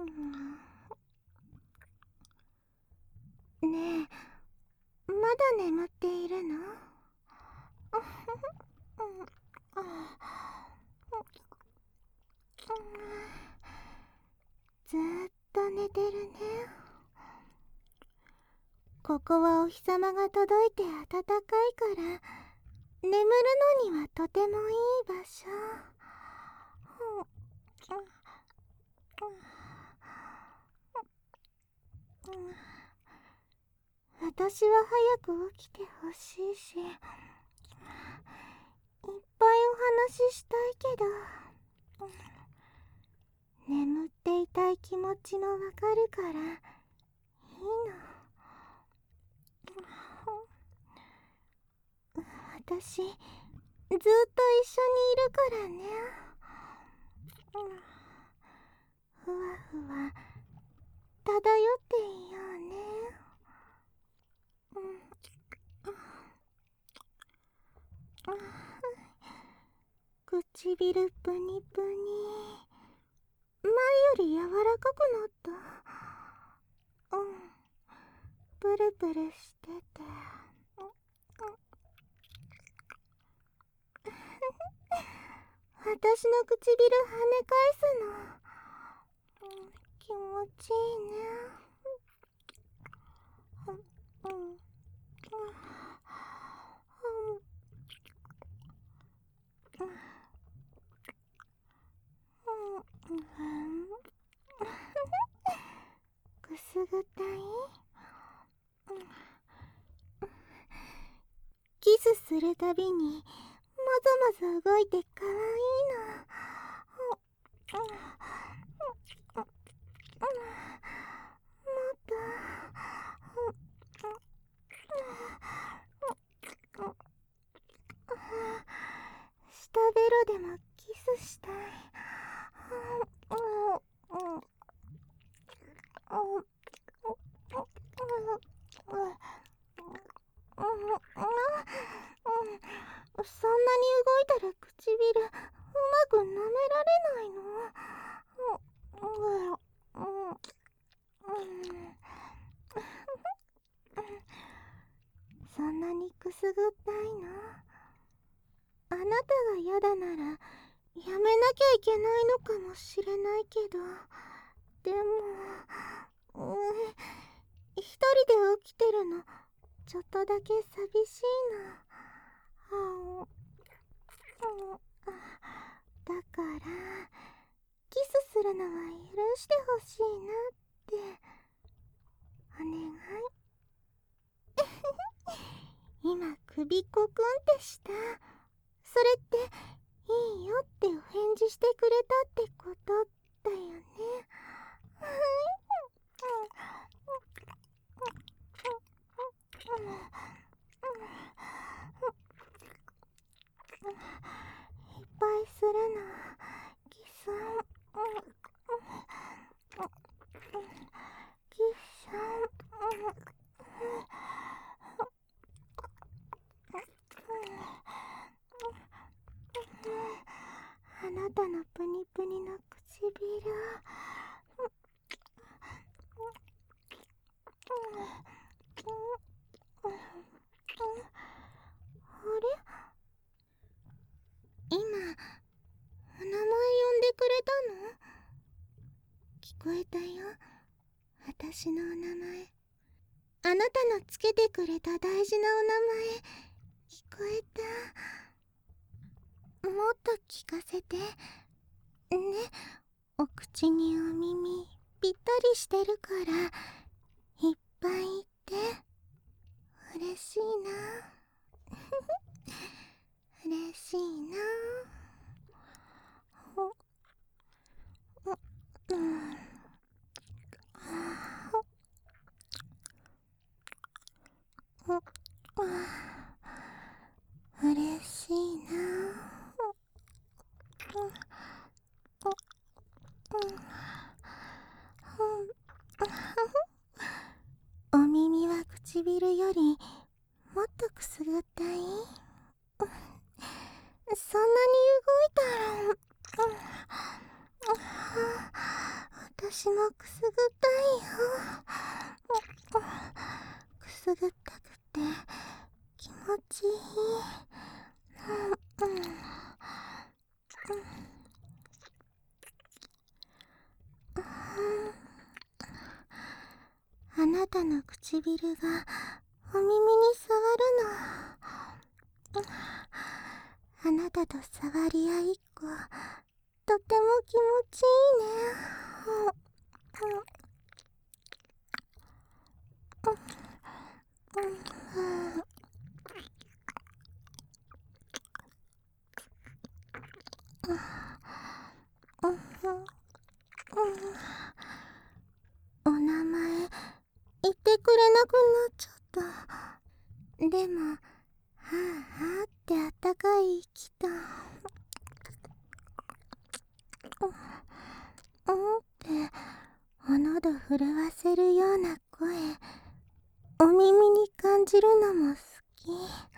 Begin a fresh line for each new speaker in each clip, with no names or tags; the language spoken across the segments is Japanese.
ねえ、まだ眠っているの？ずーっと寝てるね。ここはお日様が届いて暖かいから眠るのにはとてもいい場所。私は早く起きてほしいし、いっぱいお話ししたいけど、眠っていたい気持ちもわかるからいいの。私ずっと一緒にいるからね。ふわふわ漂っていようね。唇プニプニ、前より柔らかくなった。プルプルしてて、私の唇跳ね返すの、気持ちいいね。くすぐったい？キスするたびにもぞもぞ動いてかわいいの。もっと下ベロでもキスしたい。そんなに動いたら唇うまく舐められないの？そんなにくすぐったいの？あなたが嫌だならやめなきゃいけないのかもしれないけど、でも、一人で起きてるのちょっとだけ寂しいの。だからキスするのは許してほしいなってお願い。今首コクンってした。それっていいよってお返事してくれたってことだよね。いっぱいするのキスキスあなたのプニプニの唇、あれ、今お名前呼んでくれたの？聞こえたよ、私のお名前。あなたのつけてくれた大事なお名前聞こえた。もっと聞かせてね。お口にお耳ぴったりしてるからいっぱい言って嬉しいな。嬉しいな。嬉しいな。お耳は唇よりもっとくすぐったい？そんなに動いたら私もくたくて気持ちいい。あなたの唇がお耳に触るの。あなたと触り合いっこ、とても気持ちいいね。お名前言ってくれなくなっちゃった。でも、はあはあってあったかい息と、ってお喉震わせるような声、お耳に感じるのも好き。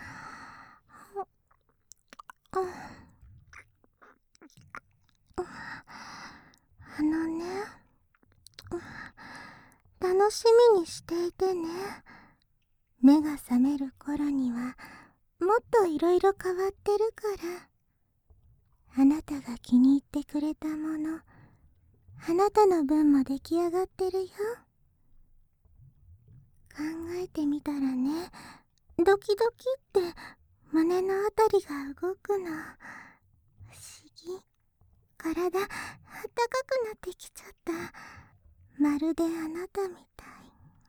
あのね、楽しみにしていてね。目が覚める頃にはもっといろいろ変わってるから。あなたが気に入ってくれたもの、あなたの分も出来上がってるよ。考えてみたらね、ドキドキって胸のあたりが動くの。不思議。体あったかくなってきちゃった。まるであなたみたい。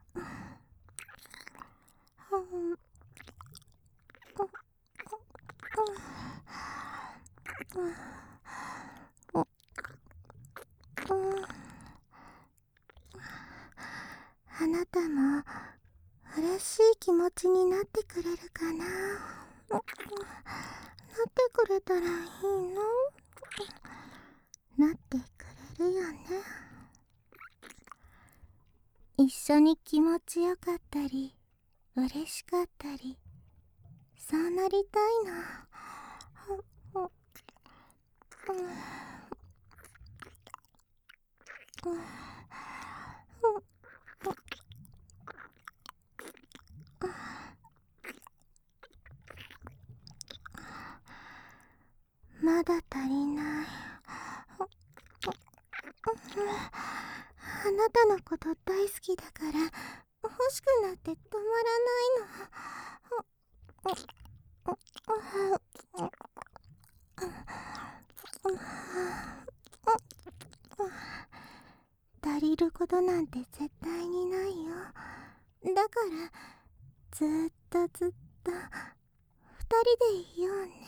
あなたも嬉しい気持ちになってくれるかな。なってくれたらいいの。なってくれるよね。一緒に気持ちよかったり嬉しかったり、そうなりたいの。まだ足りない。あなたのこと大好きだから欲しくなって止まらないの。足りることなんて絶対にないよ。だからずっとずっと二人でいようね。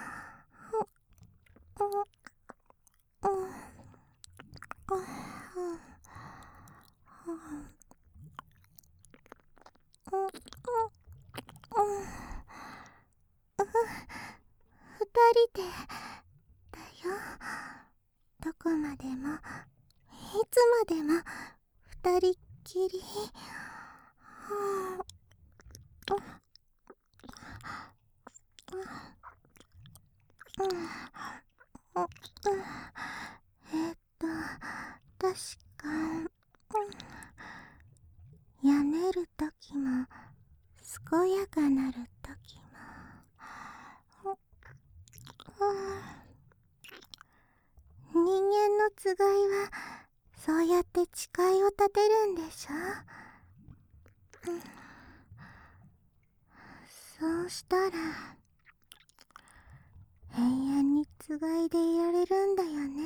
二人でだよ。どこまでもいつまでも二人っきり。確か、やめるときも健やかなるときも。人間のつがいはそうやって誓いを立てるんでしょ。そうしたら永遠につがいでいられるんだよね。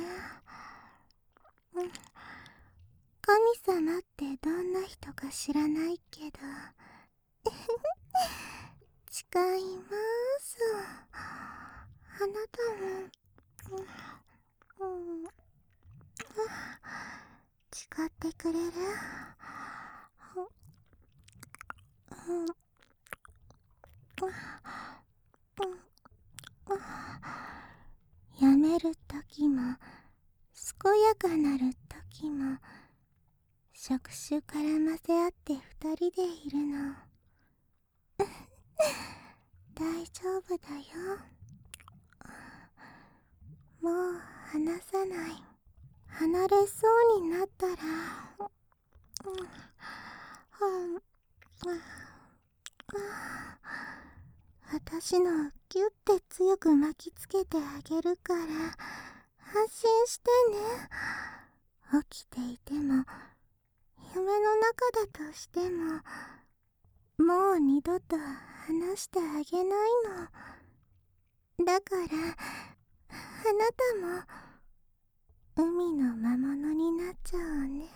神様ってどんな人か知らないけど誓います。あなたも、誓ってくれる？やめるときも健やかなるときも触手絡ませ合って二人でいるの。大丈夫だよ。もう離さない。離れそうになったら私のをギュッて強く巻きつけてあげるから安心してね。起きていても夢の中だとしてももう二度と話してあげないの。だからあなたも海の魔物になっちゃうね。